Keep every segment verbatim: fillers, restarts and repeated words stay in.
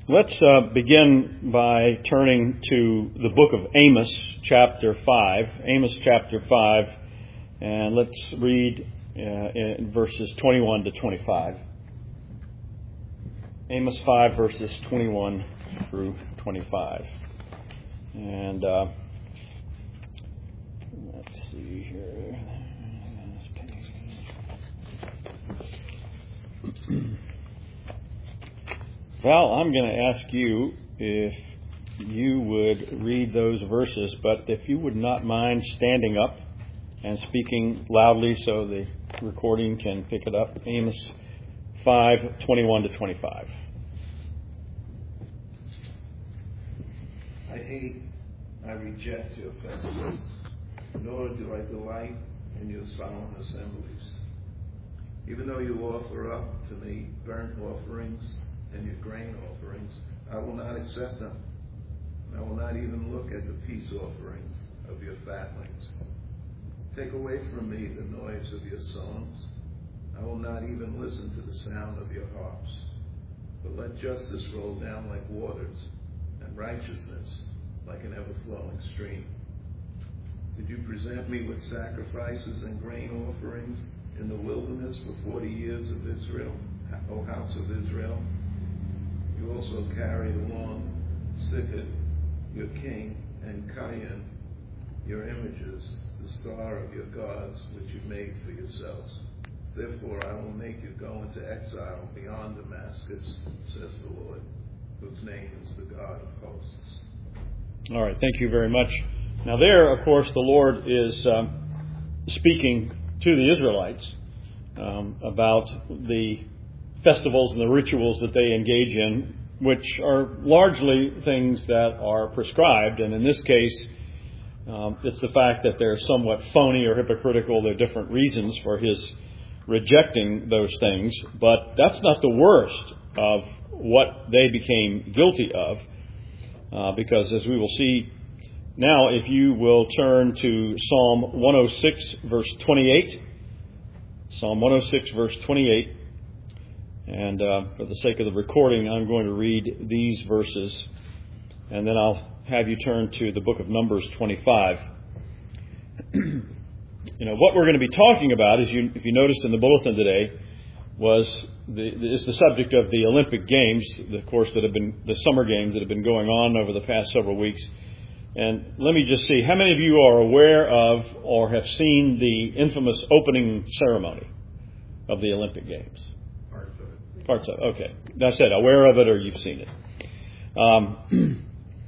Let's uh, begin by turning to the book of Amos, chapter five. Amos, chapter five, and let's read uh, in verses twenty-one to twenty-five. Amos five, verses twenty-one through twenty-five. And uh, let's see here. Well, I'm going to ask you if you would read those verses, but if you would not mind standing up and speaking loudly so the recording can pick it up. Amos five, twenty-one to twenty-five. I hate, I reject your festivals, nor do I delight in your solemn assemblies. Even though you offer up to me burnt offerings and your grain offerings, I will not accept them. I will not even look at the peace offerings of your fatlings. Take away from me the noise of your songs. I will not even listen to the sound of your harps. But let justice roll down like waters, and righteousness like an ever-flowing stream. Did you present me with sacrifices and grain offerings in the wilderness for forty years of Israel, O house of Israel? You also carried along Sikket, your king, and Cayenne, your images, the star of your gods, which you made for yourselves. Therefore I will make you go into exile beyond Damascus, says the Lord, whose name is the God of hosts. All right, thank you very much. Now there, of course, the Lord is um, speaking to the Israelites um, about the festivals and the rituals that they engage in, which are largely things that are prescribed. And in this case, um, it's the fact that they're somewhat phony or hypocritical. There are different reasons for his rejecting those things. But that's not the worst of what they became guilty of. Uh, because as we will see now, if you will turn to Psalm one oh six, verse twenty-eight. Psalm one oh six, verse twenty-eight. And uh, for the sake of the recording, I'm going to read these verses, and then I'll have you turn to the book of Numbers twenty-five. You know, what we're going to be talking about, as you, if you noticed in the bulletin today, was the, is the subject of the Olympic Games, of course, that have been the summer games that have been going on over the past several weeks. And let me just see, how many of you are aware of or have seen the infamous opening ceremony of the Olympic Games? Parts of it. Okay. That's it. Aware of it or you've seen it. Um,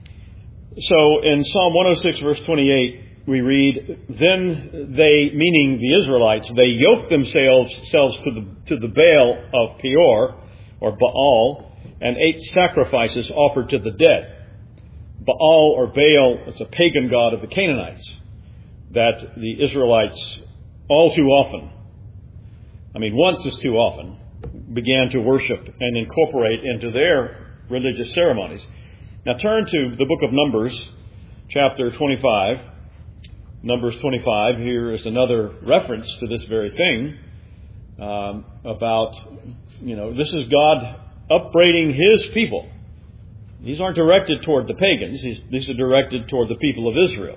so in Psalm one oh six, verse twenty-eight, we read, Then they, meaning the Israelites, they yoked themselves selves to the to the Baal of Peor, or Baal, and ate sacrifices offered to the dead. Baal or Baal is a pagan god of the Canaanites that the Israelites all too often, I mean once is too often, began to worship and incorporate into their religious ceremonies. Now turn to the book of Numbers, chapter twenty-five. Numbers twenty-five, here is another reference to this very thing um, about, you know, this is God upbraiding His people. These aren't directed toward the pagans. These, these are directed toward the people of Israel.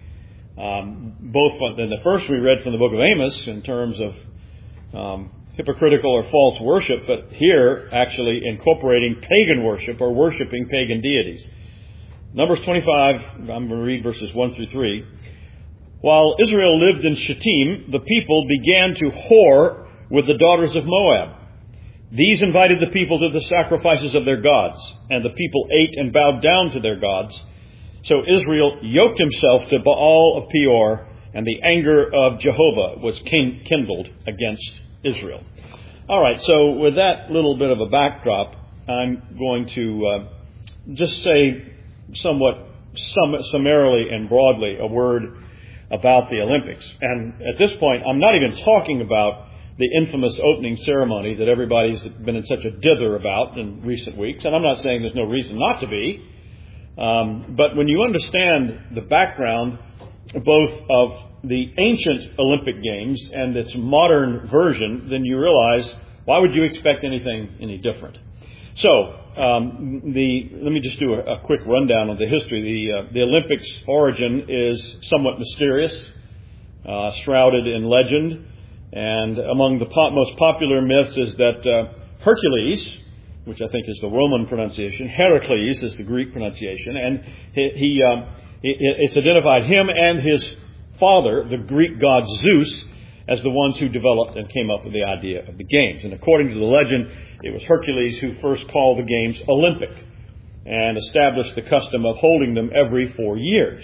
Um, both in the first we read from the book of Amos in terms of um, hypocritical or false worship, but here actually incorporating pagan worship or worshiping pagan deities. Numbers twenty-five, I'm going to read verses one through three. While Israel lived in Shittim, the people began to whore with the daughters of Moab. These invited the people to the sacrifices of their gods, and the people ate and bowed down to their gods. So Israel yoked himself to Baal of Peor, and the anger of Jehovah was kindled against Israel. All right, so with that little bit of a backdrop, I'm going to uh, just say somewhat sum- summarily and broadly a word about the Olympics. And at this point, I'm not even talking about the infamous opening ceremony that everybody's been in such a dither about in recent weeks. And I'm not saying there's no reason not to be. Um, but when you understand the background both of the ancient Olympic Games and its modern version, then you realize, why would you expect anything any different? So, um, the let me just do a, a quick rundown of the history. The uh, the Olympics' origin is somewhat mysterious, uh, shrouded in legend, and among the po- most popular myths is that uh, Hercules, which I think is the Roman pronunciation, Heracles is the Greek pronunciation, and he, he um, it, it's identified him and his father, the Greek god Zeus, as the ones who developed and came up with the idea of the games. And according to the legend, it was Hercules who first called the games Olympic and established the custom of holding them every four years.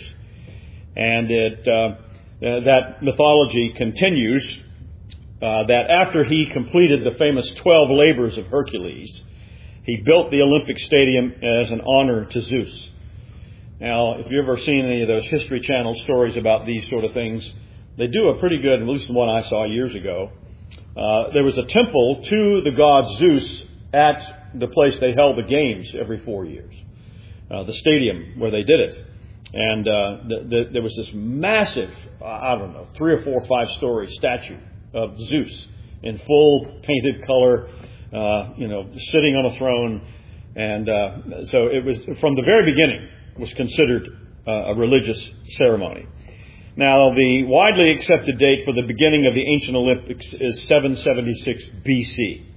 And it, uh, that mythology continues uh, that after he completed the famous twelve labors of Hercules, he built the Olympic Stadium as an honor to Zeus. Now, if you've ever seen any of those History Channel stories about these sort of things, they do a pretty good, at least the one I saw years ago. Uh, there was a temple to the god Zeus at the place they held the games every four years, uh, the stadium where they did it. And uh, the, the, there was this massive, I don't know, three or four, five story statue of Zeus in full painted color, uh, you know, sitting on a throne. And uh, so it was, from the very beginning, was considered uh, a religious ceremony. Now, the widely accepted date for the beginning of the ancient Olympics is seven seventy-six B C.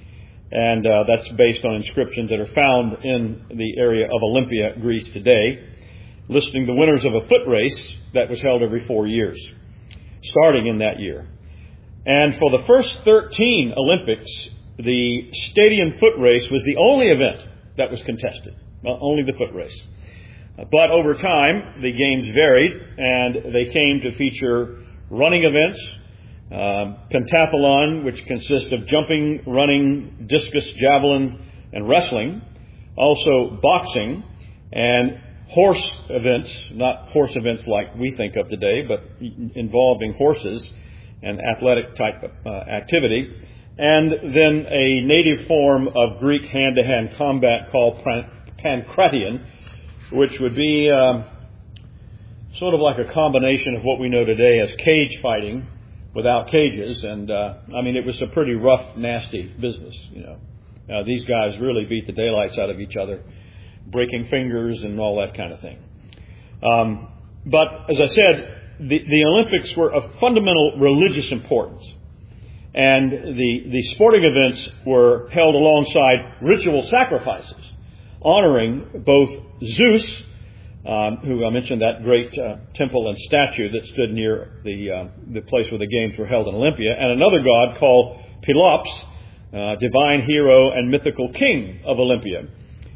And uh, that's based on inscriptions that are found in the area of Olympia, Greece today, listing the winners of a foot race that was held every four years, starting in that year. And for the first thirteen Olympics, the stadium foot race was the only event that was contested, well, only the foot race. But over time, the games varied, and they came to feature running events, uh, pentathlon, which consists of jumping, running, discus, javelin, and wrestling, also boxing, and horse events, not horse events like we think of today, but involving horses and athletic type uh, activity, and then a native form of Greek hand-to-hand combat called pankration, which would be um, sort of like a combination of what we know today as cage fighting without cages. And, uh, I mean, it was a pretty rough, nasty business, you know. Uh, these guys really beat the daylights out of each other, breaking fingers and all that kind of thing. Um, but, as I said, the, the Olympics were of fundamental religious importance. And the, the sporting events were held alongside ritual sacrifices, honoring both Zeus, um, who I mentioned, that great uh, temple and statue that stood near the uh, the place where the games were held in Olympia, and another god called Pelops, uh, divine hero and mythical king of Olympia.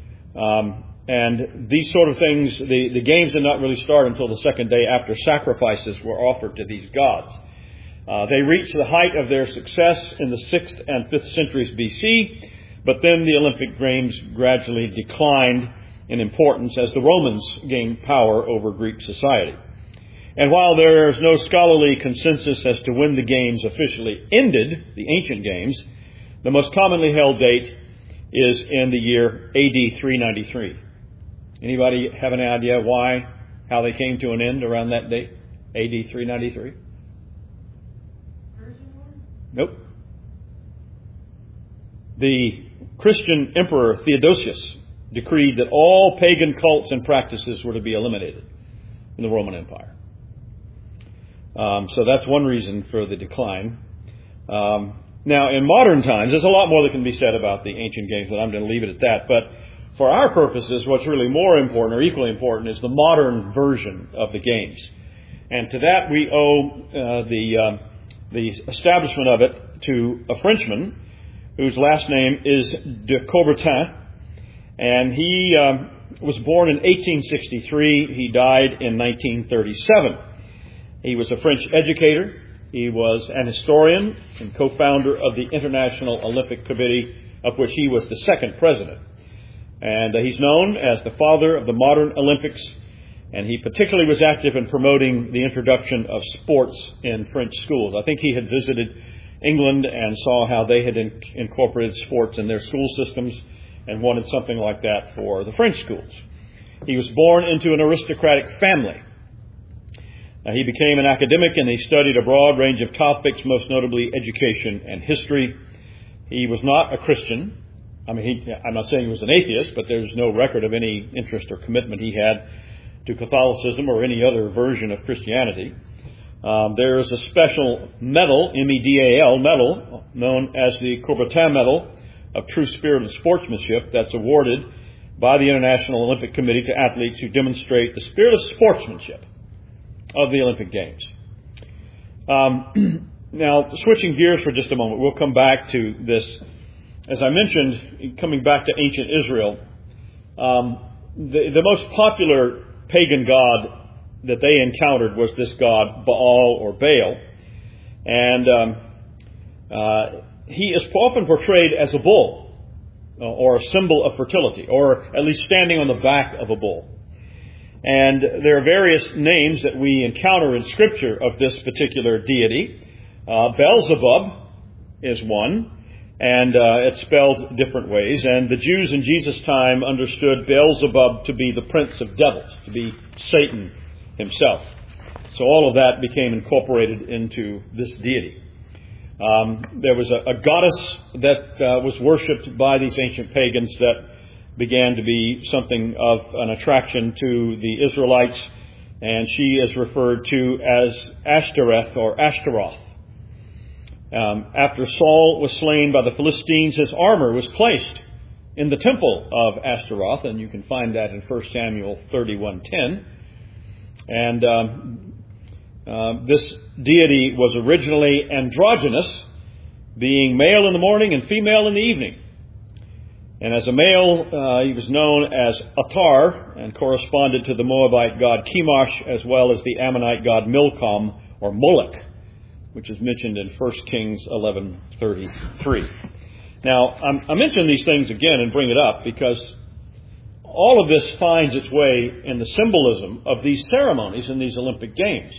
Um, and these sort of things, the, the games did not really start until the second day after sacrifices were offered to these gods. Uh, they reached the height of their success in the sixth and fifth centuries B C, but then the Olympic Games gradually declined in importance as the Romans gained power over Greek society. And while there is no scholarly consensus as to when the Games officially ended, the ancient Games, the most commonly held date is in the year A D three ninety-three. Anybody have any idea why, how they came to an end around that date? A D three ninety-three? Nope. The Christian Emperor Theodosius decreed that all pagan cults and practices were to be eliminated in the Roman Empire. Um, so that's one reason for the decline. Um, now, in modern times, there's a lot more that can be said about the ancient games, but I'm going to leave it at that. But for our purposes, what's really more important, or equally important, is the modern version of the games. And to that we owe uh, the uh, the establishment of it to a Frenchman whose last name is de Coubertin. And he um, was born in eighteen sixty-three. He died in nineteen thirty-seven. He was a French educator. He was an historian and co-founder of the International Olympic Committee, of which he was the second president. And uh, he's known as the father of the modern Olympics. And he particularly was active in promoting the introduction of sports in French schools. I think he had visited England and saw how they had in- incorporated sports in their school systems, and wanted something like that for the French schools. He was born into an aristocratic family. Uh, he became an academic, and he studied a broad range of topics, most notably education and history. He was not a Christian, I mean, he, I'm not saying he was an atheist, but there's no record of any interest or commitment he had to Catholicism or any other version of Christianity. Um, there is a special medal, M E D A L medal, known as the Coubertin Medal of True Spirit of Sportsmanship, that's awarded by the International Olympic Committee to athletes who demonstrate the spirit of sportsmanship of the Olympic Games. Um, now, switching gears for just a moment, we'll come back to this. As I mentioned, coming back to ancient Israel, um, the, the most popular pagan god that they encountered was this god Baal or Baal. And um, uh, he is often portrayed as a bull, or a symbol of fertility, or at least standing on the back of a bull. And there are various names that we encounter in Scripture of this particular deity. Uh, Beelzebub is one, and uh, it's spelled different ways. And the Jews in Jesus' time understood Beelzebub to be the prince of devils, to be Satan himself. So all of that became incorporated into this deity. Um, there was a, a goddess that uh, was worshipped by these ancient pagans that began to be something of an attraction to the Israelites, and she is referred to as Ashtoreth or Ashtaroth. Um, after Saul was slain by the Philistines, his armor was placed in the temple of Ashtaroth, and you can find that in First Samuel thirty-one ten. And um, uh, this deity was originally androgynous, being male in the morning and female in the evening. And as a male, uh, he was known as Atar and corresponded to the Moabite god Chemosh, as well as the Ammonite god Milcom or Molech, which is mentioned in First Kings eleven thirty-three. Now, I'm, I mention these things again and bring it up because all of this finds its way in the symbolism of these ceremonies in these Olympic Games.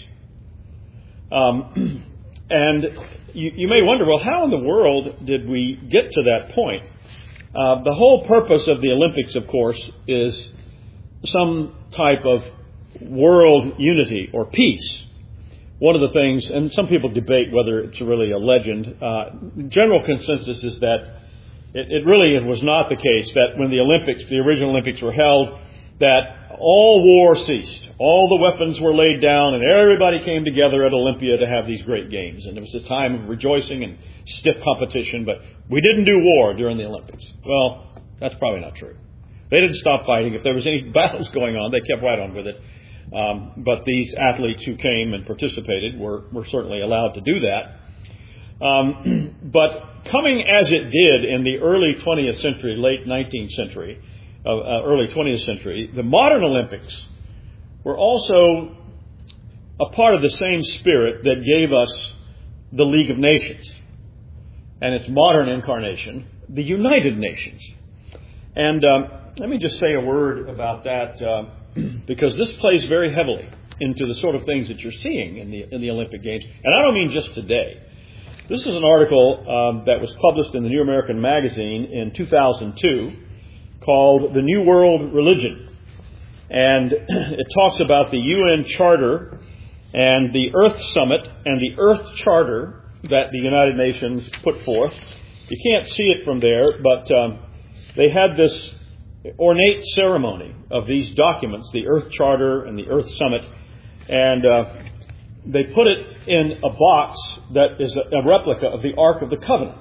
Um, and you, you may wonder, well, how in the world did we get to that point? Uh, the whole purpose of the Olympics, of course, is some type of world unity or peace. One of the things, and some people debate whether it's really a legend, uh, general consensus is that it, it really was not the case that when the Olympics, the original Olympics were held, that all war ceased. All the weapons were laid down and everybody came together at Olympia to have these great games. And it was a time of rejoicing and stiff competition, but we didn't do war during the Olympics. Well, that's probably not true. They didn't stop fighting. If there was any battles going on, they kept right on with it. Um, but these athletes who came and participated were, were certainly allowed to do that. Um, but coming as it did in the early twentieth century, late nineteenth century, uh, uh, early twentieth century, the modern Olympics were also a part of the same spirit that gave us the League of Nations and its modern incarnation, the United Nations. And um, let me just say a word about that, uh, because this plays very heavily into the sort of things that you're seeing in the in the Olympic Games. And I don't mean just today. This is an article um, that was published in the New American Magazine in two thousand two called The New World Religion. And it talks about the U N Charter and the Earth Summit and the Earth Charter that the United Nations put forth. You can't see it from there, but um, they had this ornate ceremony of these documents, the Earth Charter and the Earth Summit, and uh, they put it in a box that is a, a replica of the Ark of the Covenant.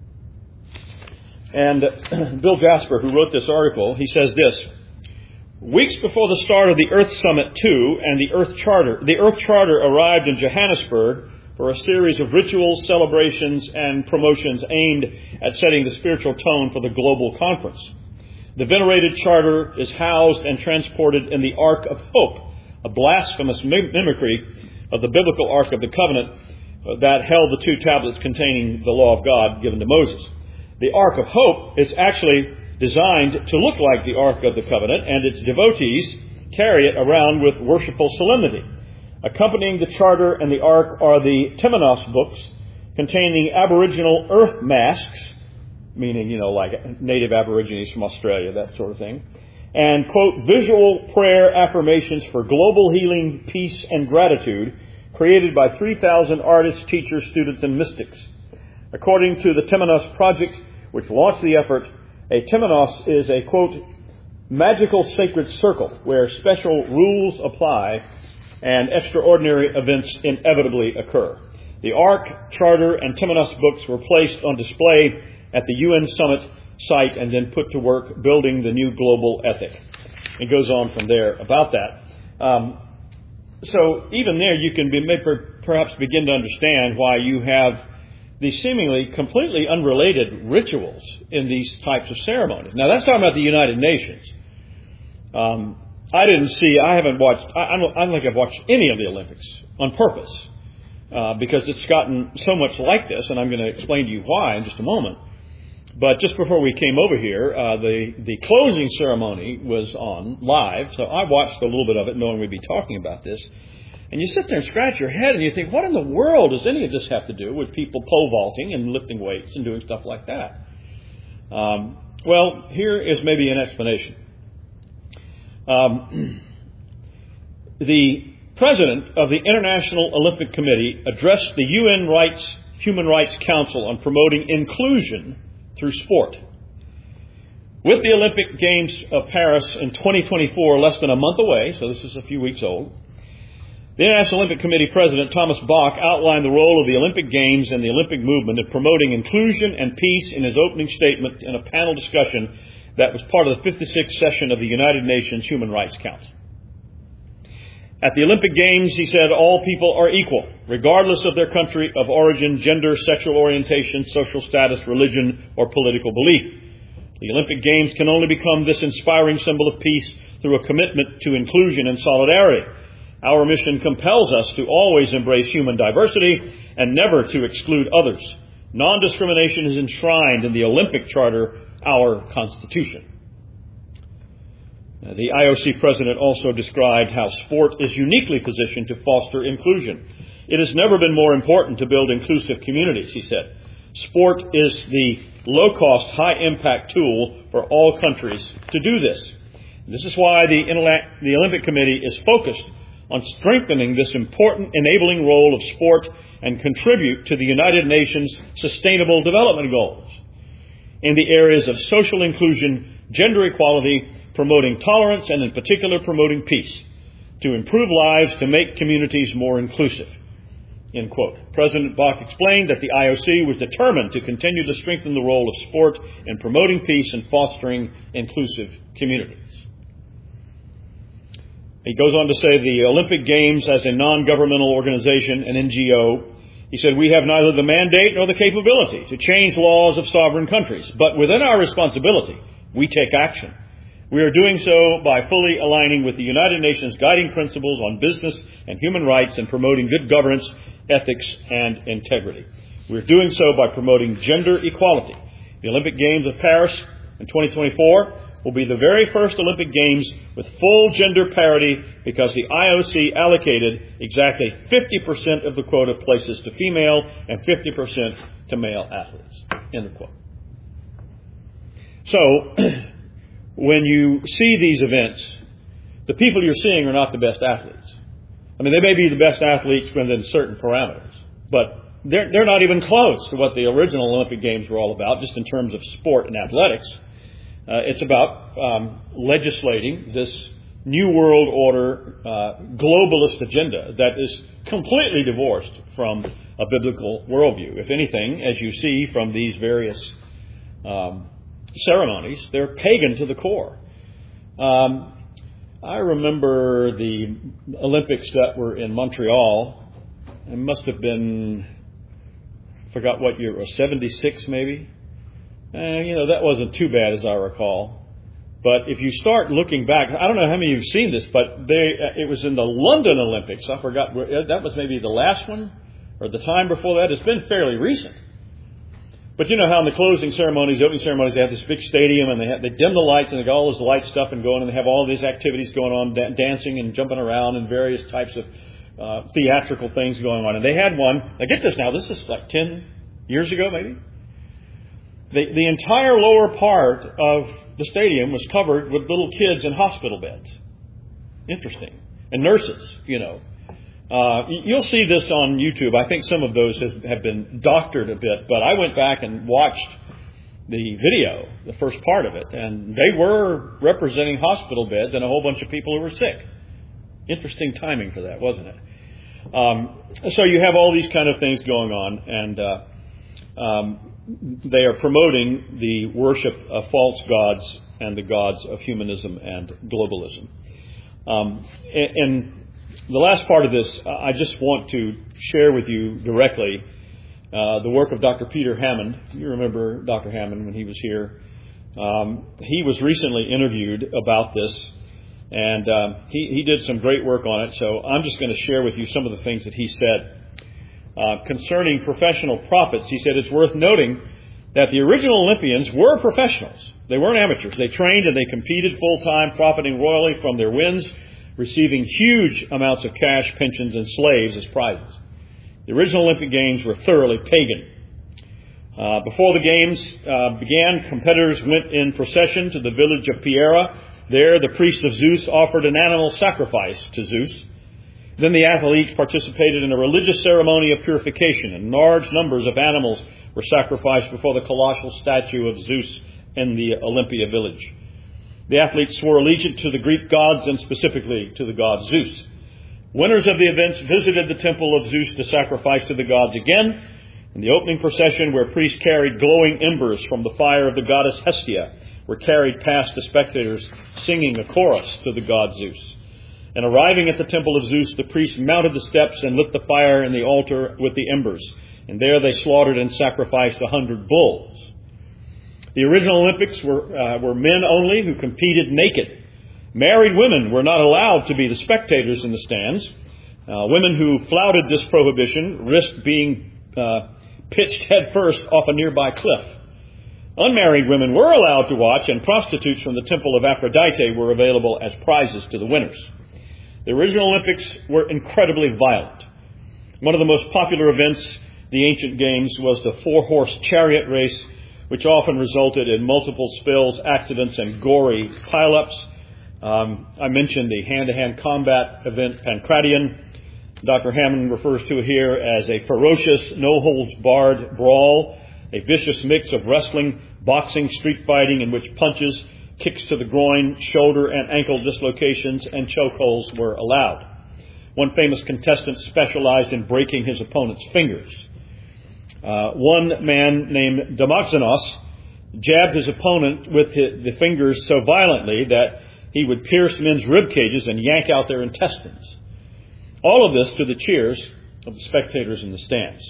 And uh, Bill Jasper, who wrote this article, he says this: weeks before the start of the Earth Summit two and the Earth Charter, the Earth Charter arrived in Johannesburg for a series of rituals, celebrations, and promotions aimed at setting the spiritual tone for the global conference. The venerated charter is housed and transported in the Ark of Hope, a blasphemous mimicry of the biblical Ark of the Covenant that held the two tablets containing the law of God given to Moses. The Ark of Hope is actually designed to look like the Ark of the Covenant, and its devotees carry it around with worshipful solemnity. Accompanying the charter and the Ark are the Temenos books containing Aboriginal earth masks, meaning, you know, like native Aborigines from Australia, that sort of thing, and, quote, visual prayer affirmations for global healing, peace, and gratitude created by three thousand artists, teachers, students, and mystics. According to the Temenos Project, which launched the effort, A temenos is a, quote, magical sacred circle where special rules apply and extraordinary events inevitably occur. The Ark, Charter, and Temenos books were placed on display at the U N Summit site and then put to work building the new global ethic. It goes on from there about that. Um, so even there you can be, perhaps begin to understand why you have these seemingly completely unrelated rituals in these types of ceremonies. Now that's talking about the United Nations. Um, I didn't see, I haven't watched, I, I, don't, I don't think I've watched any of the Olympics on purpose uh, because it's gotten so much like this, and I'm going to explain to you why in just a moment. But just before we came over here, uh, the, the closing ceremony was on live, so I watched a little bit of it knowing we'd be talking about this. And you sit there and scratch your head and you think, what in the world does any of this have to do with people pole vaulting and lifting weights and doing stuff like that? Um, well, here is maybe an explanation. Um, the president of the International Olympic Committee addressed the U N Rights, Human Rights Council on promoting inclusion through sport. With the Olympic Games of Paris in twenty twenty-four less than a month away, so this is a few weeks old, the International Olympic Committee President Thomas Bach outlined the role of the Olympic Games and the Olympic movement in promoting inclusion and peace in his opening statement in a panel discussion that was part of the fifty-sixth session of the United Nations Human Rights Council. At the Olympic Games, he said, all people are equal, regardless of their country of origin, gender, sexual orientation, social status, religion, or political belief. The Olympic Games can only become this inspiring symbol of peace through a commitment to inclusion and solidarity. Our mission compels us to always embrace human diversity and never to exclude others. Non-discrimination is enshrined in the Olympic Charter, our Constitution. The I O C president also described how sport is uniquely positioned to foster inclusion. It has never been more important to build inclusive communities, he said. Sport is the low-cost, high-impact tool for all countries to do this. This is why the, the Olympic Committee is focused on strengthening this important enabling role of sport and contribute to the United Nations Sustainable Development Goals in the areas of social inclusion, gender equality, promoting tolerance, and in particular promoting peace, to improve lives, to make communities more inclusive. End quote. President Bach explained that the I O C was determined to continue to strengthen the role of sport in promoting peace and fostering inclusive communities. He goes on to say the Olympic Games as a non-governmental organization, an N G O, he said, we have neither the mandate nor the capability to change laws of sovereign countries, but within our responsibility, we take action. We are doing so by fully aligning with the United Nations guiding principles on business and human rights and promoting good governance, ethics, and integrity. We're doing so by promoting gender equality. The Olympic Games of Paris in twenty twenty-four will be the very first Olympic Games with full gender parity because the I O C allocated exactly fifty percent of the quota places to female and fifty percent to male athletes. End of quote. So, when you see these events, the people you're seeing are not the best athletes. I mean, they may be the best athletes within certain parameters, but they're, they're not even close to what the original Olympic Games were all about, just in terms of sport and athletics. Uh, it's about um, legislating this New World Order uh, globalist agenda that is completely divorced from a biblical worldview. If anything, as you see from these various um, ceremonies, they're pagan to the core. Um, I remember the Olympics that were in Montreal. It must have been, I forgot what year it was, seventy-six maybe. And, you know, that wasn't too bad as I recall. But if you start looking back, I don't know how many of you have seen this, but they, it was in the London Olympics. I forgot, that was maybe the last one or the time before that. It's been fairly recent. But you know how in the closing ceremonies, the opening ceremonies, they have this big stadium and they have, they dim the lights and they got all this light stuff and going and they have all these activities going on, da- dancing and jumping around and various types of uh, theatrical things going on. And they had one, now get this now, this is like ten years ago maybe. The, the entire lower part of the stadium was covered with little kids in hospital beds. Interesting. And nurses, you know. Uh, you'll see this on YouTube. I think some of those has, have been doctored a bit, but I went back and watched the video, the first part of it, and they were representing hospital beds and a whole bunch of people who were sick. Interesting timing for that, wasn't it? Um, so you have all these kind of things going on, and uh, um, they are promoting the worship of false gods and the gods of humanism and globalism. Um, and, and the last part of this, I just want to share with you directly uh, the work of Doctor Peter Hammond. You remember Doctor Hammond when he was here. Um, he was recently interviewed about this, and uh, he, he did some great work on it. So I'm just going to share with you some of the things that he said. Uh, concerning professional prophets, he said it's worth noting that the original Olympians were professionals. They weren't amateurs. They trained and they competed full-time, profiting royally from their wins, receiving huge amounts of cash, pensions, and slaves as prizes. The original Olympic Games were thoroughly pagan. Uh, before the Games uh, began, competitors went in procession to the village of Piera. There, the priests of Zeus offered an animal sacrifice to Zeus. Then the athletes participated in a religious ceremony of purification, and large numbers of animals were sacrificed before the colossal statue of Zeus in the Olympia village. The athletes swore allegiance to the Greek gods and specifically to the god Zeus. Winners of the events visited the temple of Zeus to sacrifice to the gods again. In the opening procession, where priests carried glowing embers from the fire of the goddess Hestia, were carried past the spectators singing a chorus to the god Zeus. And arriving at the temple of Zeus, the priests mounted the steps and lit the fire in the altar with the embers. And there they slaughtered and sacrificed a hundred bulls. The original Olympics were, uh, were men only who competed naked. Married women were not allowed to be the spectators in the stands. Uh, women who flouted this prohibition risked being uh, pitched headfirst off a nearby cliff. Unmarried women were allowed to watch, and prostitutes from the temple of Aphrodite were available as prizes to the winners. The original Olympics were incredibly violent. One of the most popular events, the ancient games, was the four-horse chariot race, which often resulted in multiple spills, accidents, and gory pileups. Um, I mentioned the hand-to-hand combat event, Pancratium. Doctor Hammond refers to it here as a ferocious, no-holds-barred brawl, a vicious mix of wrestling, boxing, street fighting, in which punches, kicks to the groin, shoulder, and ankle dislocations, and chokeholds were allowed. One famous contestant specialized in breaking his opponent's fingers. Uh, one man named Demoxenos jabbed his opponent with his, the fingers so violently that he would pierce men's rib cages and yank out their intestines. All of this to the cheers of the spectators in the stands.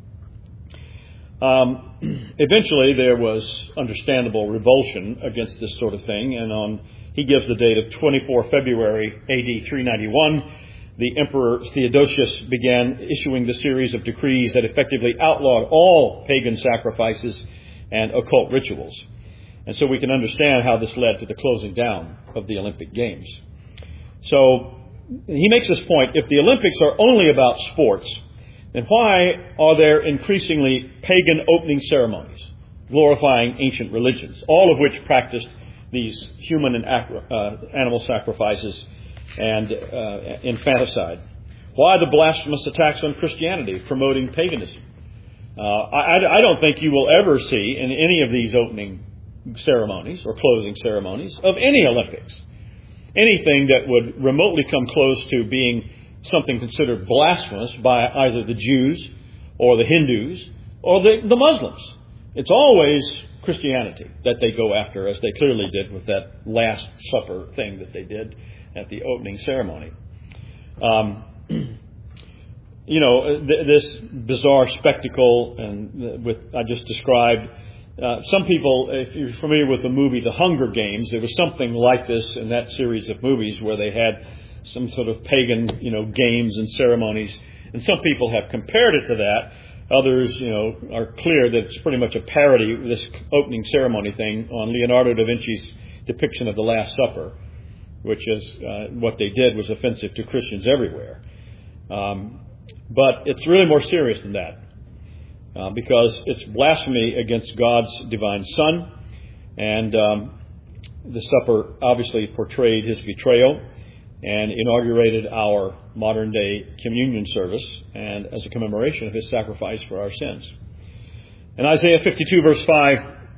Um, eventually, there was understandable revulsion against this sort of thing, and on he gives the date of twenty-fourth of February, A D three ninety-one, the Emperor Theodosius began issuing the series of decrees that effectively outlawed all pagan sacrifices and occult rituals. And so we can understand how this led to the closing down of the Olympic Games. So he makes this point: if the Olympics are only about sports, then why are there increasingly pagan opening ceremonies glorifying ancient religions, all of which practiced these human and uh, animal sacrifices and uh, infanticide? Why the blasphemous attacks on Christianity promoting paganism? Uh, I, I don't think you will ever see in any of these opening ceremonies or closing ceremonies of any Olympics anything that would remotely come close to being something considered blasphemous by either the Jews or the Hindus or the, the Muslims. It's always Christianity that they go after, as they clearly did with that Last Supper thing that they did at the opening ceremony. Um, you know, th- this bizarre spectacle and with I just described, uh, some people, if you're familiar with the movie The Hunger Games, there was something like this in that series of movies where they had some sort of pagan, you know, games and ceremonies. And some people have compared it to that. Others, you know, are clear that it's pretty much a parody, this opening ceremony thing, on Leonardo da Vinci's depiction of the Last Supper, which is uh, what they did was offensive to Christians everywhere. Um, but it's really more serious than that, uh, because it's blasphemy against God's divine Son. And um, the supper obviously portrayed his betrayal and inaugurated our modern-day communion service, and as a commemoration of his sacrifice for our sins. In Isaiah fifty-two, verse five,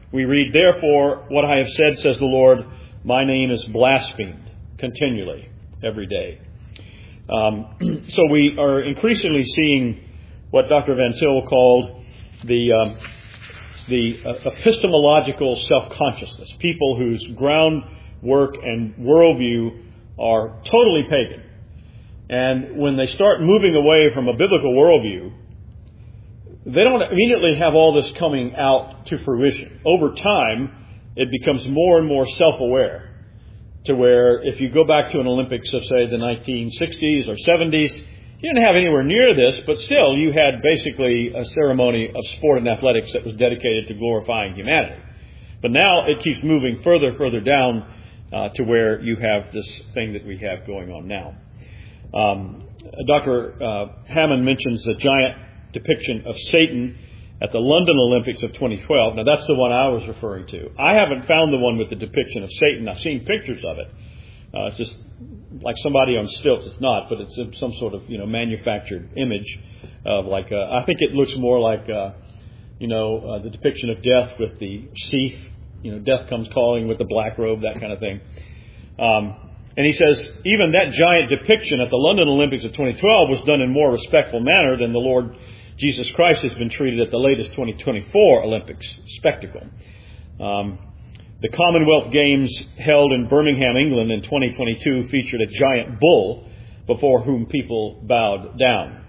we read, "Therefore, what I have said, says the Lord, my name is blasphemed continually, every day." Um, so we are increasingly seeing what Doctor Van Til called the um, the uh, epistemological self-consciousness, people whose groundwork and worldview are totally pagan. And when they start moving away from a biblical worldview, they don't immediately have all this coming out to fruition. Over time, it becomes more and more self-aware, to where if you go back to an Olympics of, say, the nineteen sixties or seventies, you didn't have anywhere near this, but still you had basically a ceremony of sport and athletics that was dedicated to glorifying humanity. But now it keeps moving further, further down uh, to where you have this thing that we have going on now. Um, Doctor Uh, Hammond mentions the giant depiction of Satan at the London Olympics of twenty twelve. Now, that's the one I was referring to. I haven't found the one with the depiction of Satan. I've seen pictures of it. Uh, it's just like somebody on stilts. It's not, but it's some sort of, you know, manufactured image of like, uh, I think it looks more like, uh, you know, uh, the depiction of death with the sheath, you know, death comes calling with the black robe, that kind of thing. Um, and he says, even that giant depiction at the London Olympics of twenty twelve was done in more respectful manner than the Lord Jesus Christ has been treated at the latest twenty twenty-four Olympics spectacle. Um, the Commonwealth Games held in Birmingham, England in twenty twenty-two featured a giant bull before whom people bowed down.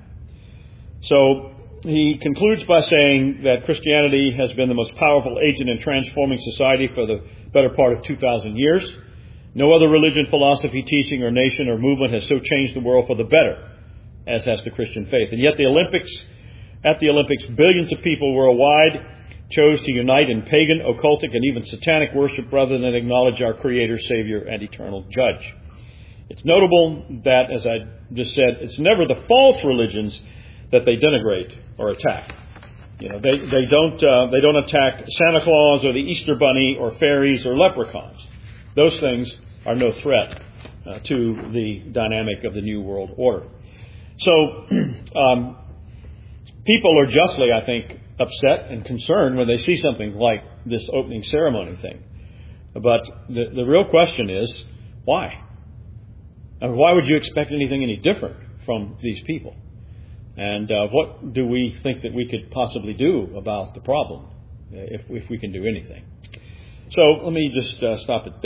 So he concludes by saying that Christianity has been the most powerful agent in transforming society for the better part of two thousand years. No other religion, philosophy, teaching, or nation or movement has so changed the world for the better as has the Christian faith. And yet the Olympics At the Olympics, billions of people worldwide chose to unite in pagan, occultic, and even satanic worship rather than acknowledge our Creator, Savior, and eternal Judge. It's notable that, as I just said, it's never the false religions that they denigrate or attack. You know, they they don't uh, they don't attack Santa Claus or the Easter Bunny or fairies or leprechauns. Those things are no threat uh, to the dynamic of the New World Order. So. Um, People are justly, I think, upset and concerned when they see something like this opening ceremony thing. But the, the real question is, why? I mean, why would you expect anything any different from these people? And uh, what do we think that we could possibly do about the problem, if, if we can do anything? So let me just uh, stop it there.